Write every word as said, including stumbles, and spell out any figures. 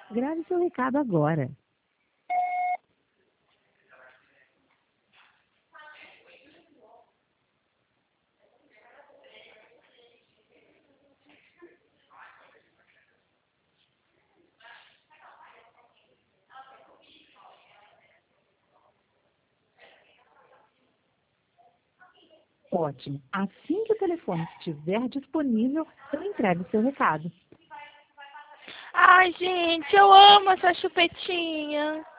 Grave seu recado agora. Ótimo. Assim que o telefone estiver disponível, eu entrego o seu recado. Ai, gente, eu amo essa chupetinha.